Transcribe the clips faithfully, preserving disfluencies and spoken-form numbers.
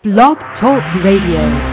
Blog Talk Radio.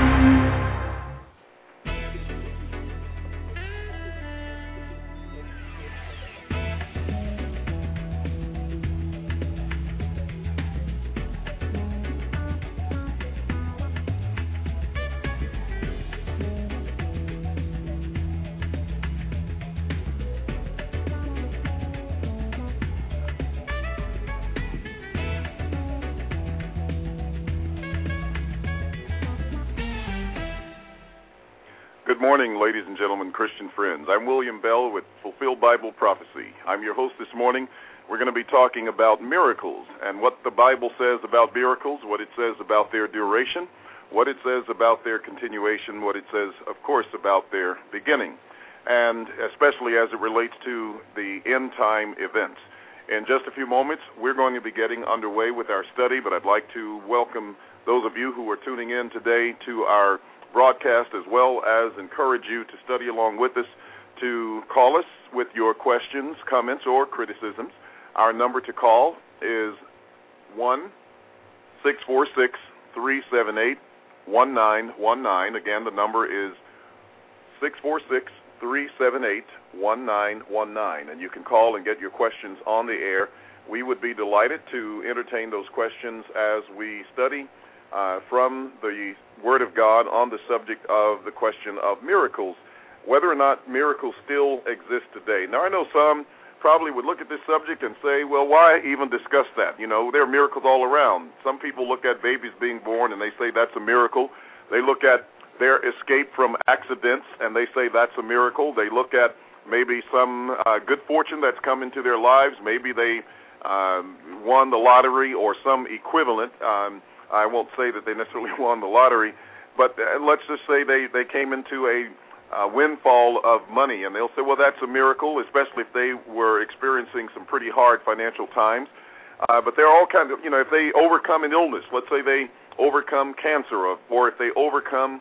Good morning, ladies and gentlemen, Christian friends. I'm William Bell with Fulfilled Bible Prophecy. I'm your host this morning. We're going to be talking about miracles and what the Bible says about miracles, what it says about their duration, what it says about their continuation, what it says, of course, about their beginning, and especially as it relates to the end-time events. In just a few moments, we're going to be getting underway with our study, but I'd like to welcome those of you who are tuning in today to our broadcast, as well as encourage you to study along with us, to call us with your questions, comments, or criticisms. Our number to call is one six four six, three seven eight, one nine one nine. Again, the number is six four six, three seven eight, one nine one nine, and you can call and get your questions on the air. We would be delighted to entertain those questions as we study Uh, from the Word of God on the subject of the question of miracles, whether or not miracles still exist today. Now, I know some probably would look at this subject and say, well, why even discuss that? You know, there are miracles all around. Some people look at babies being born and they say that's a miracle. They look at their escape from accidents and they say that's a miracle. They look at maybe some uh, good fortune that's come into their lives. Maybe they um, won the lottery or some equivalent. Um, I won't say that they necessarily won the lottery, but uh, let's just say they, they came into a uh, windfall of money, and they'll say, well, that's a miracle, especially if they were experiencing some pretty hard financial times. Uh, but there are all kinds of, you know, if they overcome an illness, let's say they overcome cancer, or, or if they overcome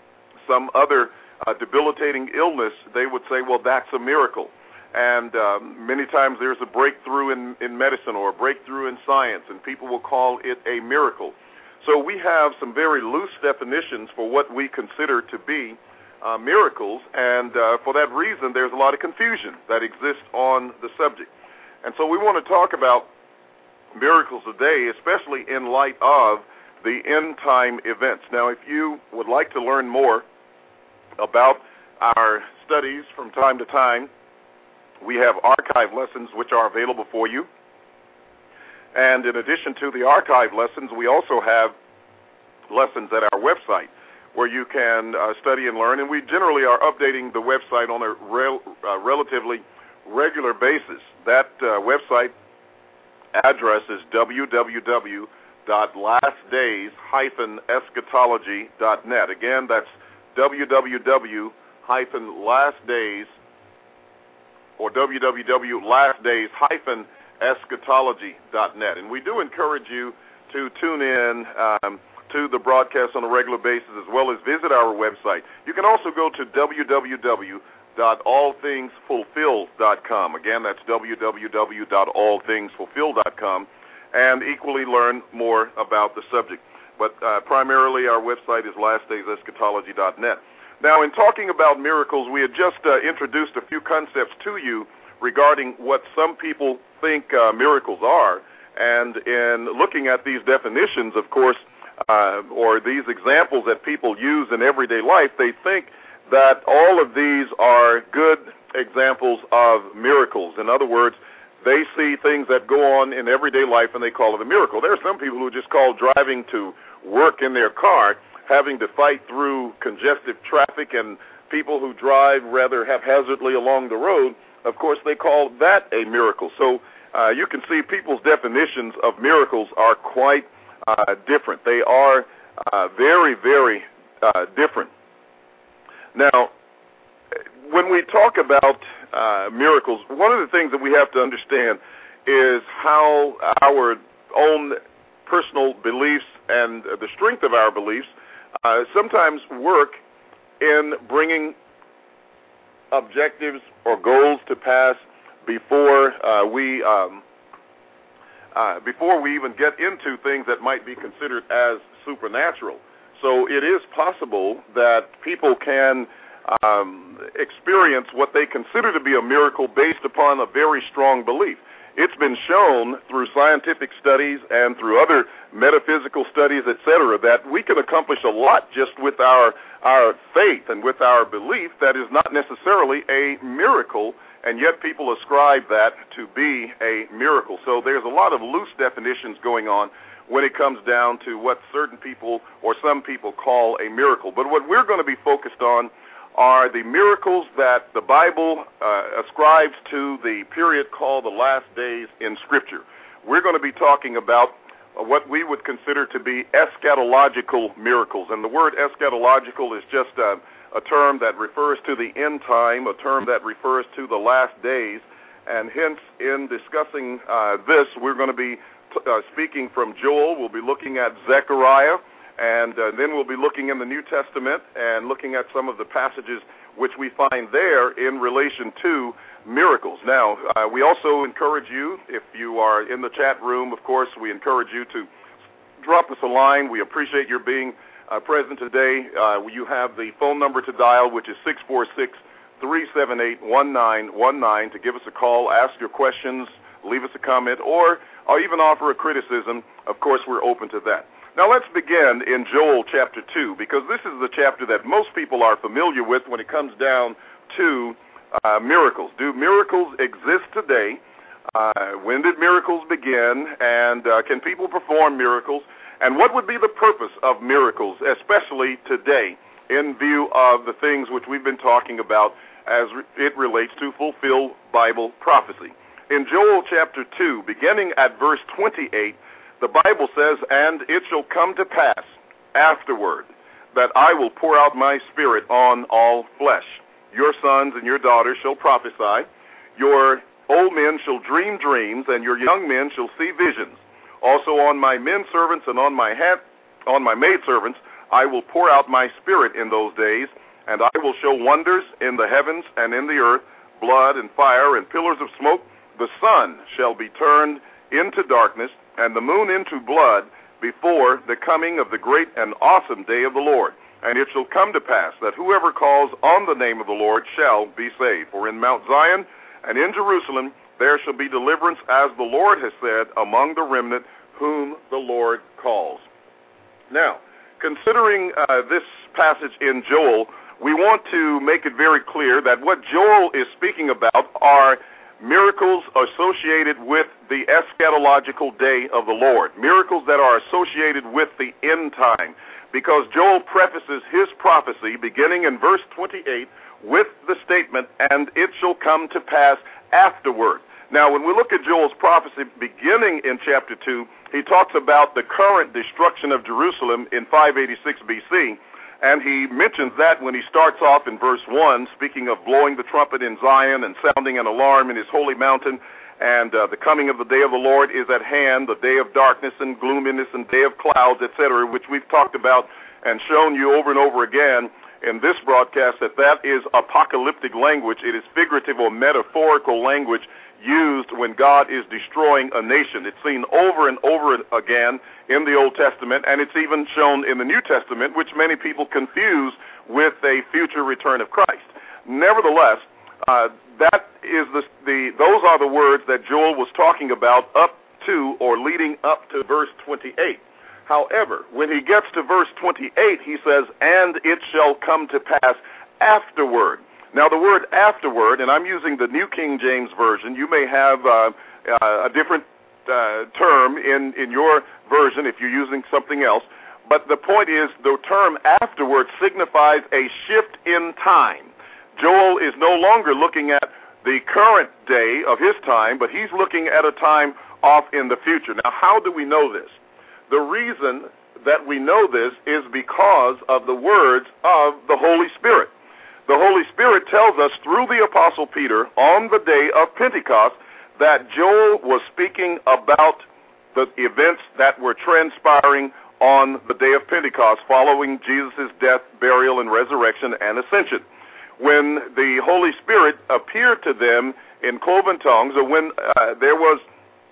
some other uh, debilitating illness, they would say, well, that's a miracle. And um, many times there's a breakthrough in, in medicine or a breakthrough in science, and people will call it a miracle. So we have some very loose definitions for what we consider to be uh, miracles, and uh, for that reason, there's a lot of confusion that exists on the subject. And so we want to talk about miracles today, especially in light of the end-time events. Now, if you would like to learn more about our studies from time to time, we have archive lessons which are available for you. And in addition to the archive lessons, we also have lessons at our website where you can uh, study and learn. And we generally are updating the website on a rel- uh, relatively regular basis. That uh, website address is w w w dot last days dash eschatology dot net. Again, that's w w w dash last days or w w w dot last days dash eschatology dot net. And we do encourage you to tune in um, to the broadcast on a regular basis, as well as visit our website. You can also go to w w w dot all things fulfilled dot com. Again, that's w w w dot all things fulfilled dot com, and equally learn more about the subject. But uh, primarily our website is last days eschatology dot net. Now, in talking about miracles, we had just uh, introduced a few concepts to you regarding what some people think uh, miracles are. And in looking at these definitions, of course, uh, or these examples that people use in everyday life, they think that all of these are good examples of miracles. In other words, they see things that go on in everyday life and they call it a miracle. There are some people who just call driving to work in their car having to fight through congestive traffic and people who drive rather haphazardly along the road. Of course, they call that a miracle. So uh, you can see people's definitions of miracles are quite uh, different. They are uh, very, very uh, different. Now, when we talk about uh, miracles, one of the things that we have to understand is how our own personal beliefs and the strength of our beliefs uh, sometimes work in bringing objectives or goals to pass before uh, we um, uh, before we even get into things that might be considered as supernatural. So it is possible that people can um, experience what they consider to be a miracle based upon a very strong belief. It's been shown through scientific studies and through other metaphysical studies, et cetera, that we can accomplish a lot just with our our faith and with our belief that is not necessarily a miracle, and yet people ascribe that to be a miracle. So there's a lot of loose definitions going on when it comes down to what certain people or some people call a miracle. But what we're going to be focused on are the miracles that the Bible uh, ascribes to the period called the last days in Scripture. We're going to be talking about uh, what we would consider to be eschatological miracles. And the word eschatological is just a, a term that refers to the end time, a term that refers to the last days. And hence, in discussing uh, this, we're going to be t- uh, speaking from Joel. We'll be looking at Zechariah. And uh, then we'll be looking in the New Testament and looking at some of the passages which we find there in relation to miracles. Now, uh, we also encourage you, if you are in the chat room, of course, we encourage you to drop us a line. We appreciate your being uh, present today. Uh, you have the phone number to dial, which is six four six, three seven eight, one nine one nine, to give us a call, ask your questions, leave us a comment, or, or even offer a criticism. Of course, we're open to that. Now let's begin in Joel chapter two, because this is the chapter that most people are familiar with when it comes down to uh, miracles. Do miracles exist today? Uh, when did miracles begin? And uh, can people perform miracles? And what would be the purpose of miracles, especially today, in view of the things which we've been talking about as it relates to fulfilled Bible prophecy? In Joel chapter two, beginning at verse twenty-eight, the Bible says, "And it shall come to pass afterward that I will pour out my Spirit on all flesh. Your sons and your daughters shall prophesy. Your old men shall dream dreams, and your young men shall see visions. Also on my men servants and on my hand, on my maidservants I will pour out my Spirit in those days, and I will show wonders in the heavens and in the earth, blood and fire and pillars of smoke. The sun shall be turned into darkness, and the moon into blood, before the coming of the great and awesome day of the Lord. And it shall come to pass that whoever calls on the name of the Lord shall be saved. For in Mount Zion and in Jerusalem there shall be deliverance, as the Lord has said, among the remnant whom the Lord calls." Now, considering uh, this passage in Joel, we want to make it very clear that what Joel is speaking about are miracles associated with the eschatological day of the Lord, miracles that are associated with the end time, because Joel prefaces his prophecy beginning in verse twenty-eight with the statement, "And it shall come to pass afterward." Now, when we look at Joel's prophecy beginning in chapter two, he talks about the current destruction of Jerusalem in five eighty-six B C, and he mentions that when he starts off in verse one, speaking of blowing the trumpet in Zion and sounding an alarm in his holy mountain, and uh, the coming of the day of the Lord is at hand, the day of darkness and gloominess and day of clouds, et cetera, which we've talked about and shown you over and over again in this broadcast, that that is apocalyptic language. It is figurative or metaphorical language used when God is destroying a nation. It's seen over and over again in the Old Testament, and it's even shown in the New Testament, which many people confuse with a future return of Christ. Nevertheless, uh, that is the, the those are the words that Joel was talking about up to or leading up to verse twenty-eight. However, when he gets to verse twenty-eight, he says, "And it shall come to pass afterward." Now, the word afterward, and I'm using the New King James Version. You may have uh, uh, a different uh, term in, in your version if you're using something else. But the point is, the term afterward signifies a shift in time. Joel is no longer looking at the current day of his time, but he's looking at a time off in the future. Now, how do we know this? The reason that we know this is because of the words of the Holy Spirit. The Holy Spirit tells us through the Apostle Peter on the day of Pentecost that Joel was speaking about the events that were transpiring on the day of Pentecost following Jesus' death, burial, and resurrection and ascension. When the Holy Spirit appeared to them in cloven tongues, or when uh, there was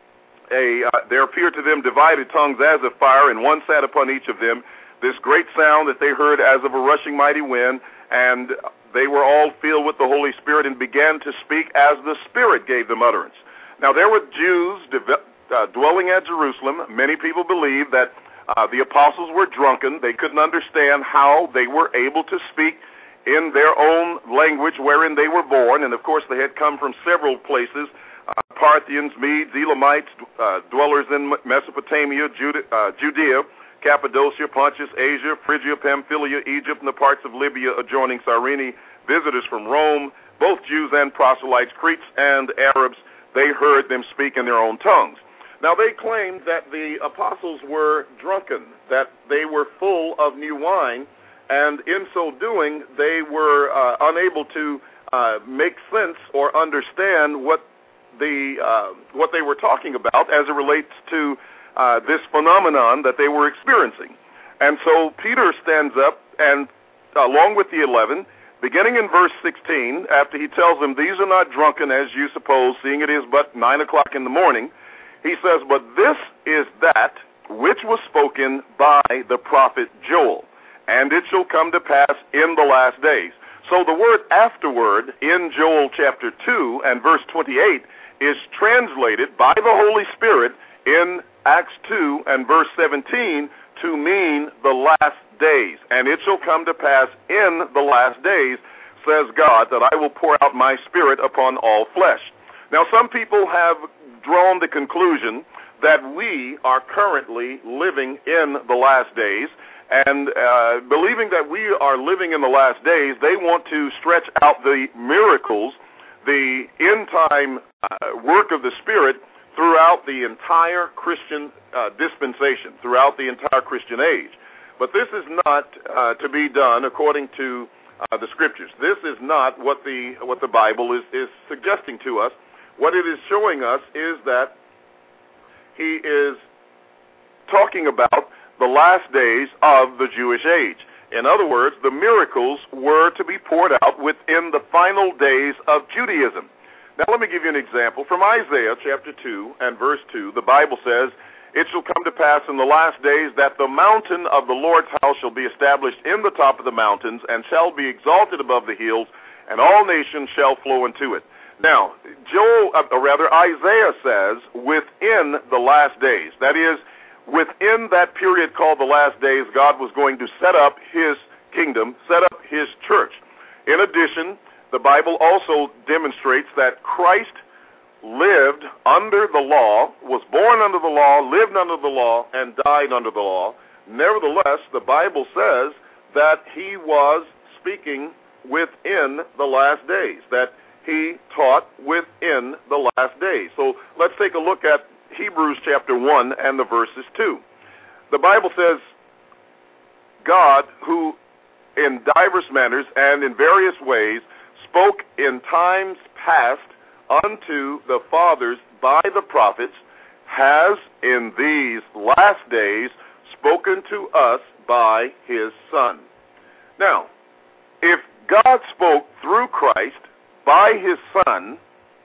a uh, there appeared to them divided tongues as of fire, and one sat upon each of them. This great sound that they heard as of a rushing mighty wind, and they were all filled with the Holy Spirit and began to speak as the Spirit gave them utterance. Now there were Jews uh, dwelling at Jerusalem. Many people believed that uh, the apostles were drunken. They couldn't understand how they were able to speak in their own language wherein they were born. And of course they had come from several places, uh, Parthians, Medes, Elamites, uh, dwellers in Mesopotamia, Jude- uh, Judea, Cappadocia, Pontus, Asia, Phrygia, Pamphylia, Egypt, and the parts of Libya adjoining Cyrene, visitors from Rome, both Jews and proselytes, Cretes and Arabs. They heard them speak in their own tongues. Now they claimed that the apostles were drunken, that they were full of new wine, and in so doing they were uh, unable to uh, make sense or understand what the uh, what they were talking about as it relates to Uh, this phenomenon that they were experiencing. And so Peter stands up and, uh, along with the eleven, beginning in verse sixteen, after he tells them, these are not drunken as you suppose, seeing it is but nine o'clock in the morning, he says, but this is that which was spoken by the prophet Joel, and it shall come to pass in the last days. So the word afterward in Joel chapter two and verse twenty-eight is translated by the Holy Spirit in Acts two and verse seventeen to mean the last days. And it shall come to pass in the last days, says God, that I will pour out my Spirit upon all flesh. Now, some people have drawn the conclusion that we are currently living in the last days, and uh, believing that we are living in the last days, they want to stretch out the miracles, the end-time uh, work of the Spirit, throughout the entire Christian uh, dispensation, throughout the entire Christian age. But this is not uh, to be done according to uh, the Scriptures. This is not what the what the Bible is, is suggesting to us. What it is showing us is that he is talking about the last days of the Jewish age. In other words, the miracles were to be poured out within the final days of Judaism. Now, let me give you an example. From Isaiah chapter two and verse two, the Bible says, it shall come to pass in the last days that the mountain of the Lord's house shall be established in the top of the mountains and shall be exalted above the hills, and all nations shall flow into it. Now, Joel, or rather Isaiah says, within the last days, that is, within that period called the last days, God was going to set up his kingdom, set up his church. In addition, the Bible also demonstrates that Christ lived under the law, was born under the law, lived under the law, and died under the law. Nevertheless, the Bible says that he was speaking within the last days, that he taught within the last days. So let's take a look at Hebrews chapter one and the verses two. The Bible says, God, who in divers manners and in various ways spoke in times past unto the fathers by the prophets, has in these last days spoken to us by his Son. Now, if God spoke through Christ by his Son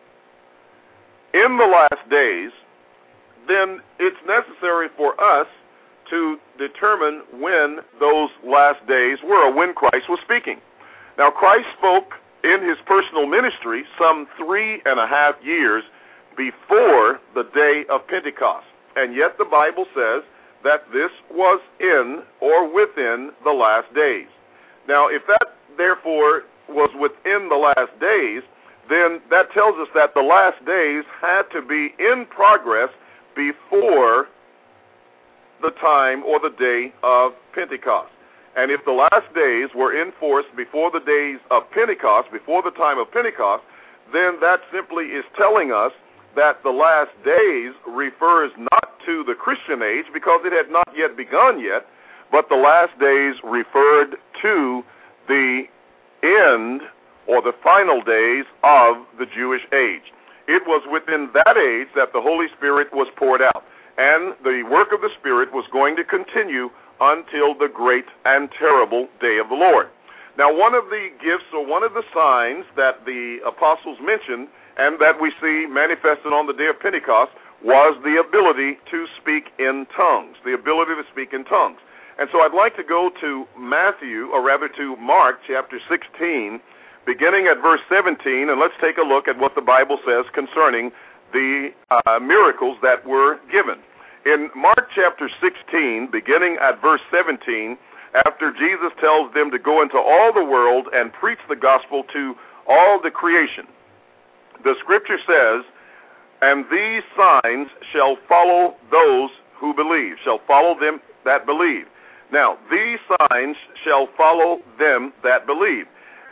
in the last days, then it's necessary for us to determine when those last days were, or when Christ was speaking. Now, Christ spoke in his personal ministry some three and a half years before the day of Pentecost. And yet the Bible says that this was in or within the last days. Now, if that, therefore, was within the last days, then that tells us that the last days had to be in progress before the time or the day of Pentecost. And if the last days were in force before the days of Pentecost, before the time of Pentecost, then that simply is telling us that the last days refers not to the Christian age, because it had not yet begun yet, but the last days referred to the end or the final days of the Jewish age. It was within that age that the Holy Spirit was poured out, and the work of the Spirit was going to continue until the great and terrible day of the Lord. Now, one of the gifts or one of the signs that the apostles mentioned and that we see manifested on the day of Pentecost was the ability to speak in tongues, the ability to speak in tongues. And so I'd like to go to Matthew, or rather to Mark chapter sixteen, beginning at verse seventeen, and let's take a look at what the Bible says concerning the uh, miracles that were given. In Mark chapter sixteen, beginning at verse seventeen, after Jesus tells them to go into all the world and preach the gospel to all the creation, the scripture says, "And these signs shall follow those who believe," shall follow them that believe. Now, these signs shall follow them that believe.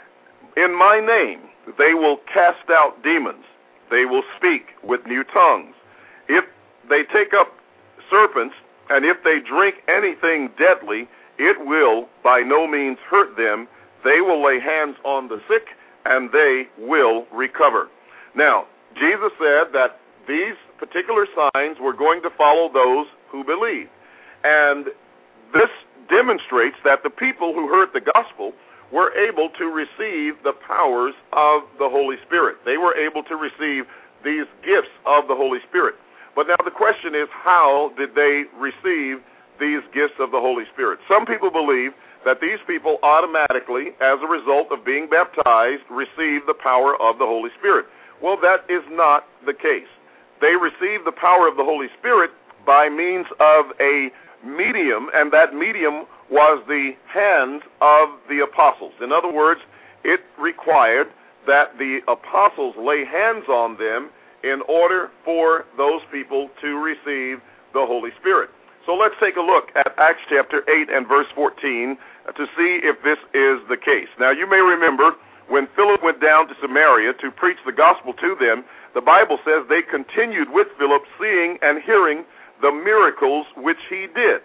In my name they will cast out demons. They will speak with new tongues. If they take up serpents, and if they drink anything deadly, it will by no means hurt them. They will lay hands on the sick, and they will recover. Now, Jesus said that these particular signs were going to follow those who believe. And this demonstrates that the people who heard the gospel were able to receive the powers of the Holy Spirit. They were able to receive these gifts of the Holy Spirit. But now the question is, how did they receive these gifts of the Holy Spirit? Some people believe that these people automatically, as a result of being baptized, receive the power of the Holy Spirit. Well, that is not the case. They receive the power of the Holy Spirit by means of a medium, and that medium was the hands of the apostles. In other words, it required that the apostles lay hands on them in order for those people to receive the Holy Spirit. So let's take a look at Acts chapter eight and verse fourteen to see if this is the case. Now, you may remember when Philip went down to Samaria to preach the gospel to them, the Bible says they continued with Philip, seeing and hearing the miracles which he did.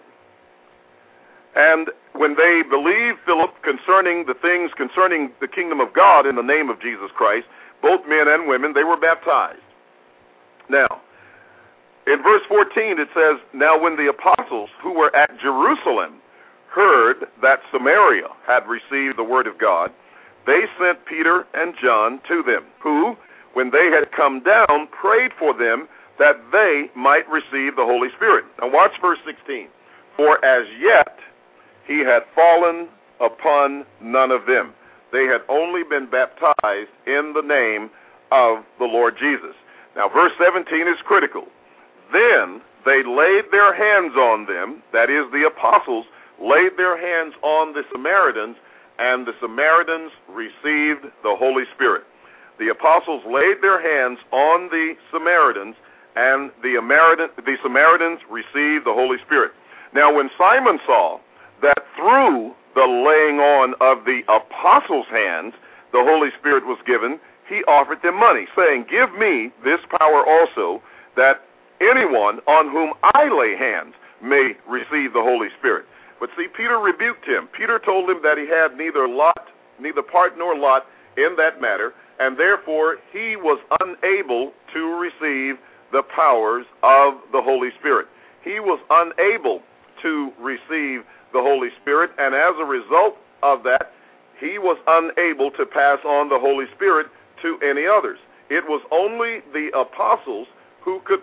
And when they believed Philip concerning the things concerning the kingdom of God in the name of Jesus Christ, both men and women, they were baptized. Now, in verse fourteen it says, "Now when the apostles who were at Jerusalem heard that Samaria had received the word of God, they sent Peter and John to them, who, when they had come down, prayed for them that they might receive the Holy Spirit." Now watch verse sixteen. "For as yet he had fallen upon none of them. They had only been baptized in the name of the Lord Jesus." Now verse seventeen is critical. "Then they laid their hands on them," that is, the apostles laid their hands on the Samaritans, and the Samaritans received the Holy Spirit. The apostles laid their hands on the Samaritans, and the, Ameri- the Samaritans received the Holy Spirit. Now when Simon saw that through the laying on of the apostles' hands the Holy Spirit was given, he offered them money, saying, "Give me this power also, that anyone on whom I lay hands may receive the Holy Spirit." But see, Peter rebuked him. Peter told him that he had neither lot, neither part nor lot in that matter, and therefore he was unable to receive the powers of the Holy Spirit. He was unable to receive the Holy Spirit, and as a result of that, he was unable to pass on the Holy Spirit to any others. It was only the apostles who could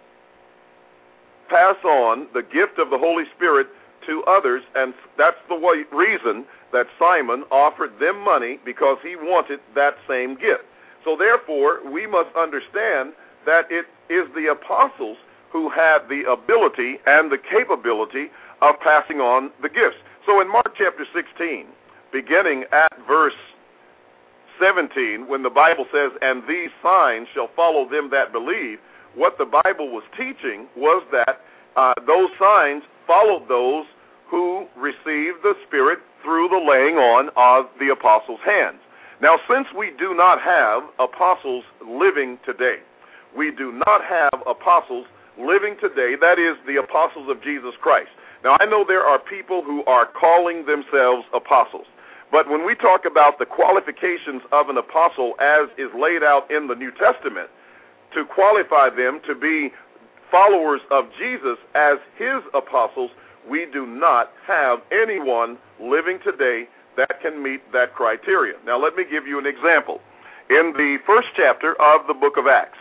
pass on the gift of the Holy Spirit to others, and that's the way, reason that Simon offered them money, because he wanted that same gift. So therefore, we must understand that it is the apostles who had the ability and the capability of passing on the gifts. So in Mark chapter sixteen, beginning at verse seventeen, when the Bible says, "And these signs shall follow them that believe," what the Bible was teaching was that uh, those signs followed those who received the Spirit through the laying on of the apostles' hands. Now, since we do not have apostles living today, we do not have apostles living today, that is, the apostles of Jesus Christ. Now, I know there are people who are calling themselves apostles, but when we talk about the qualifications of an apostle as is laid out in the New Testament, to qualify them to be followers of Jesus as his apostles, we do not have anyone living today that can meet that criteria. Now, let me give you an example. In the first chapter of the book of Acts,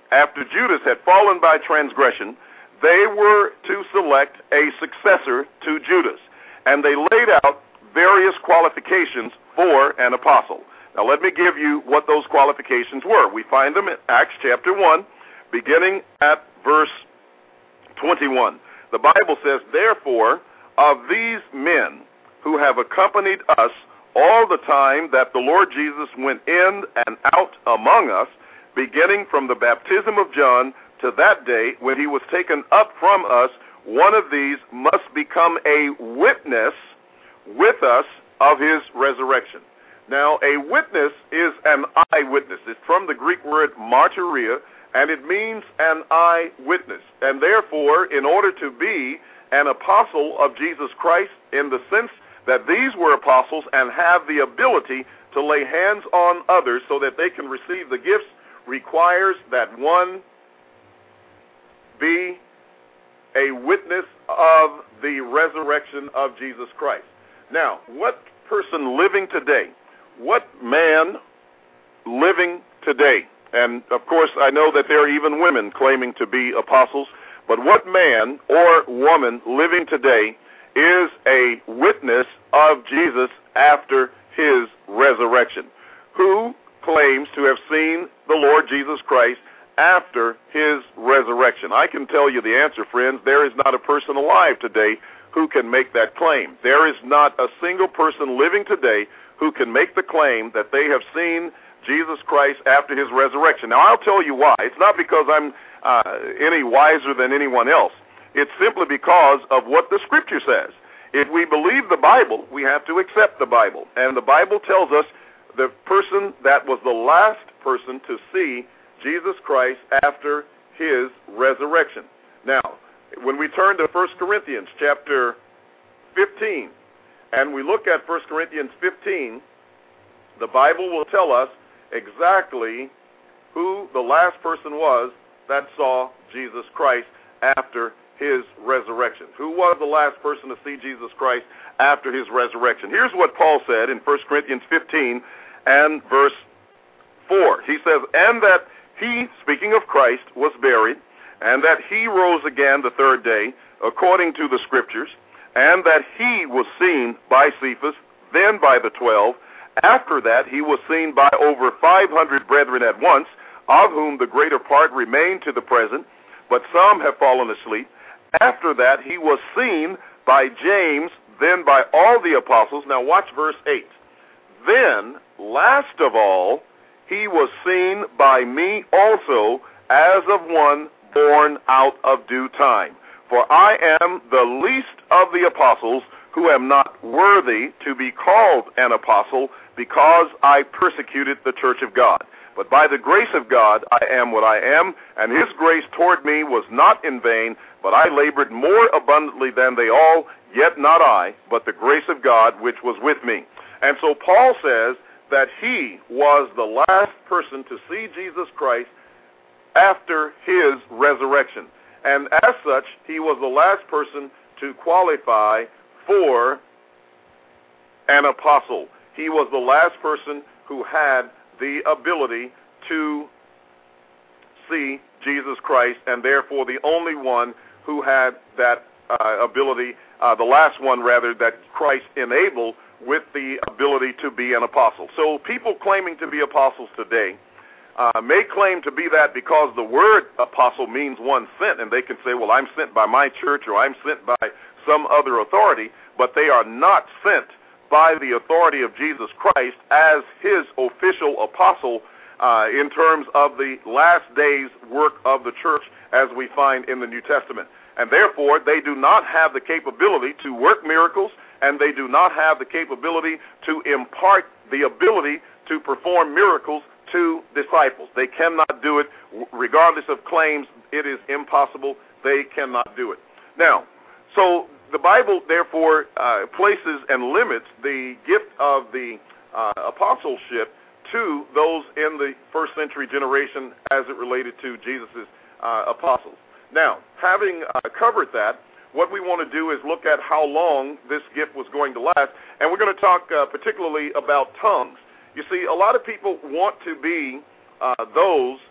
after Judas had fallen by transgression, they were to select a successor to Judas. And they laid out various qualifications for an apostle. Now let me give you what those qualifications were. We find them in Acts chapter one, beginning at verse twenty-one. The Bible says, "Therefore, of these men who have accompanied us all the time that the Lord Jesus went in and out among us, beginning from the baptism of John to that day when he was taken up from us, one of these must become a witness with us of his resurrection." Now, a witness is an eyewitness. It's from the Greek word martyria, and it means an eyewitness. And therefore, in order to be an apostle of Jesus Christ, in the sense that these were apostles and have the ability to lay hands on others so that they can receive the gifts, requires that one be a witness of the resurrection of Jesus Christ. Now, what person living today, what man living today, and of course I know that there are even women claiming to be apostles, but what man or woman living today is a witness of Jesus after his resurrection? Who claims to have seen the Lord Jesus Christ after his resurrection? I can tell you the answer, friends. There is not a person alive today who can make that claim. There is not a single person living today who can make the claim that they have seen Jesus Christ after his resurrection. Now, I'll tell you why. It's not because I'm uh, any wiser than anyone else. It's simply because of what the Scripture says. If we believe the Bible, we have to accept the Bible. And the Bible tells us the person that was the last person to see Jesus Christ after his resurrection. Now, when we turn to First Corinthians chapter fifteen, and we look at First Corinthians fifteen, the Bible will tell us exactly who the last person was that saw Jesus Christ after his resurrection. Who was the last person to see Jesus Christ after his resurrection? Here's what Paul said in First Corinthians fifteen and verse four. He says, "And that he," speaking of Christ, "was buried, and that he rose again the third day, according to the Scriptures, and that he was seen by Cephas, then by the twelve. After that he was seen by over five hundred brethren at once, of whom the greater part remain to the present, but some have fallen asleep. After that he was seen by James, then by all the apostles." Now watch verse eight. "Then, last of all, he was seen by me also, as of one born out of due time. For I am the least of the apostles, who am not worthy to be called an apostle, because I persecuted the church of God. But by the grace of God I am what I am, and his grace toward me was not in vain, but I labored more abundantly than they all, yet not I, but the grace of God which was with me." And so Paul says that he was the last person to see Jesus Christ after his resurrection. And as such, he was the last person to qualify for an apostle. He was the last person who had the ability to see Jesus Christ, and therefore the only one who had that uh, ability, uh, the last one rather, that Christ enabled with the ability to be an apostle. So people claiming to be apostles today uh, may claim to be that because the word apostle means one sent, and they can say, well, I'm sent by my church or I'm sent by some other authority, but they are not sent by the authority of Jesus Christ as his official apostle uh, in terms of the last days work of the church as we find in the New Testament. And therefore, they do not have the capability to work miracles, and they do not have the capability to impart the ability to perform miracles to disciples. They cannot do it. Regardless of claims, it is impossible. They cannot do it. Now, so the Bible, therefore, uh, places and limits the gift of the uh, apostleship to those in the first century generation as it related to Jesus' uh, apostles. Now, having uh, covered that, what we want to do is look at how long this gift was going to last, and we're going to talk uh, particularly about tongues. You see, a lot of people want to be uh, those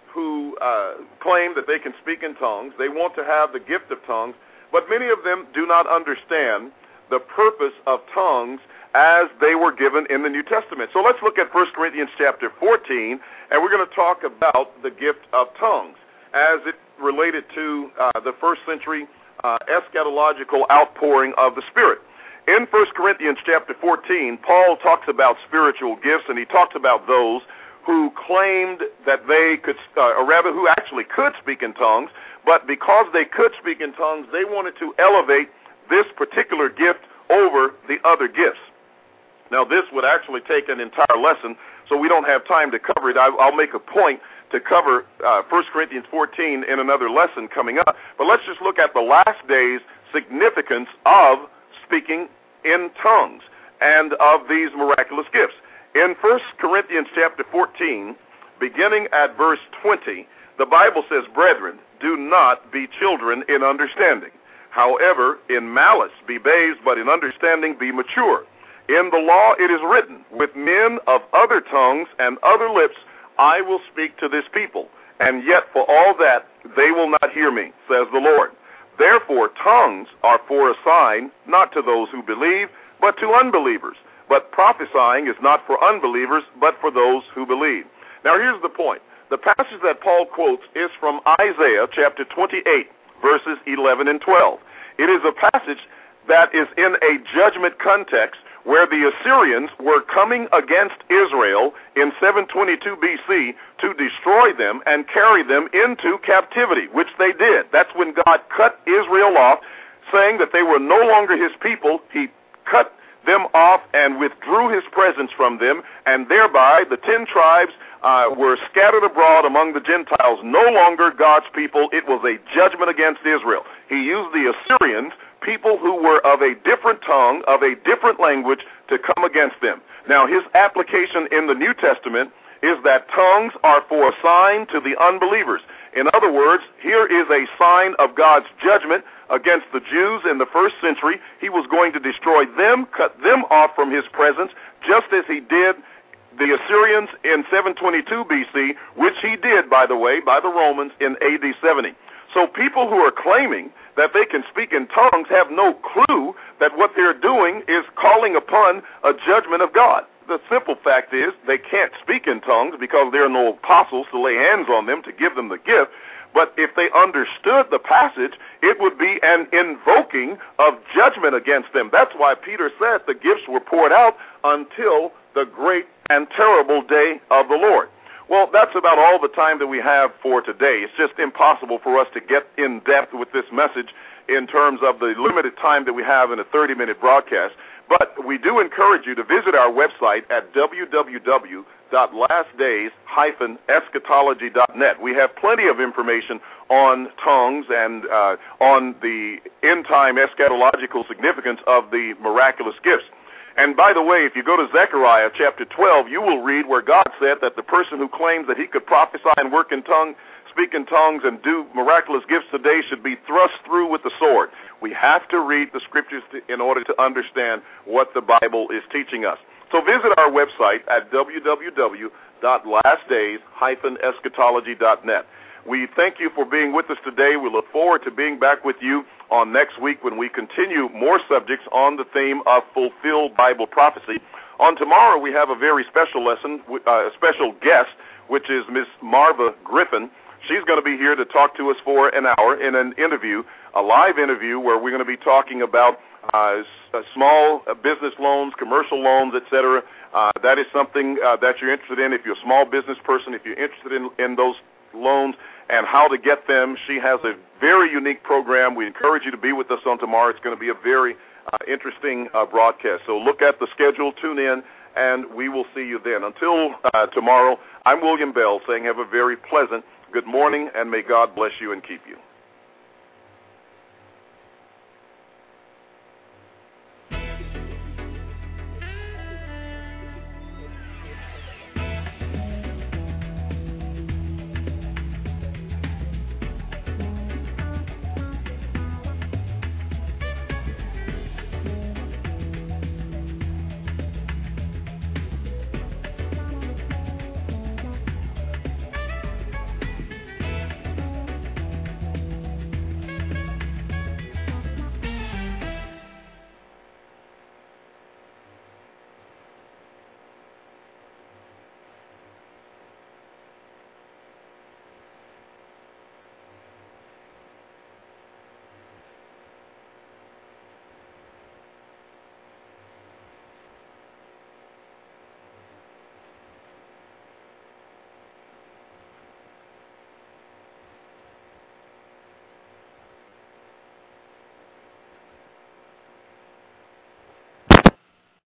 who uh, claim that they can speak in tongues. They want to have the gift of tongues, but many of them do not understand the purpose of tongues as they were given in the New Testament. So let's look at First Corinthians chapter fourteen, and we're going to talk about the gift of tongues as it related to uh, the first century uh, eschatological outpouring of the Spirit. In First Corinthians chapter fourteen, Paul talks about spiritual gifts, and he talks about those who claimed that they could, uh, or rather who actually could speak in tongues, but because they could speak in tongues, they wanted to elevate this particular gift over the other gifts. Now, this would actually take an entire lesson, so we don't have time to cover it. I, I'll make a point to cover uh, First Corinthians fourteen in another lesson coming up. But let's just look at the last days' significance of speaking in tongues and of these miraculous gifts. In First Corinthians chapter fourteen, beginning at verse twenty, the Bible says, "Brethren, do not be children in understanding. However, in malice be babes, but in understanding be mature. In the law it is written, with men of other tongues and other lips I will speak to this people, and yet for all that they will not hear me, says the Lord. Therefore tongues are for a sign, not to those who believe, but to unbelievers. But prophesying is not for unbelievers, but for those who believe." Now here's the point. The passage that Paul quotes is from Isaiah chapter twenty-eight, verses eleven and twelve. It is a passage that is in a judgment context where the Assyrians were coming against Israel in seven twenty-two B C to destroy them and carry them into captivity, which they did. That's when God cut Israel off, saying that they were no longer his people. He cut them off and withdrew his presence from them, and thereby the ten tribes uh, were scattered abroad among the Gentiles, no longer God's people. It was a judgment against Israel. He used the Assyrians, people who were of a different tongue, of a different language, to come against them. Now, his application in the New Testament is that tongues are for a sign to the unbelievers. In other words, here is a sign of God's judgment against the Jews in the first century. He was going to destroy them, cut them off from his presence, just as he did the Assyrians in seven twenty-two B C, which he did, by the way, by the Romans in A D seventy. So people who are claiming that they can speak in tongues have no clue that what they're doing is calling upon a judgment of God. The simple fact is they can't speak in tongues because there are no apostles to lay hands on them to give them the gift. But if they understood the passage, it would be an invoking of judgment against them. That's why Peter said the gifts were poured out until the great and terrible day of the Lord. Well, that's about all the time that we have for today. It's just impossible for us to get in depth with this message in terms of the limited time that we have in a thirty-minute broadcast. But we do encourage you to visit our website at w w w dot last days dash eschatology dot net. We have plenty of information on tongues and uh, on the end-time eschatological significance of the miraculous gifts. And by the way, if you go to Zechariah chapter twelve, you will read where God said that the person who claims that he could prophesy and work in tongues, speak in tongues, and do miraculous gifts today should be thrust through with the sword. We have to read the scriptures to, in order to understand what the Bible is teaching us. So visit our website at w w w dot last days dash eschatology dot net. We thank you for being with us today. We look forward to being back with you on next week when we continue more subjects on the theme of fulfilled Bible prophecy. On tomorrow, we have a very special lesson, uh, a special guest, which is Miss Marva Griffin. She's going to be here to talk to us for an hour in an interview, a live interview where we're going to be talking about uh, s- small business loans, commercial loans, et cetera. Uh, that is something uh, that you're interested in. If you're a small business person, if you're interested in, in those loans and how to get them, she has a very unique program. We encourage you to be with us on tomorrow. It's going to be a very uh, interesting uh, broadcast. So look at the schedule, tune in, and we will see you then. Until uh, tomorrow, I'm William Bell saying have a very pleasant good morning, and may God bless you and keep you.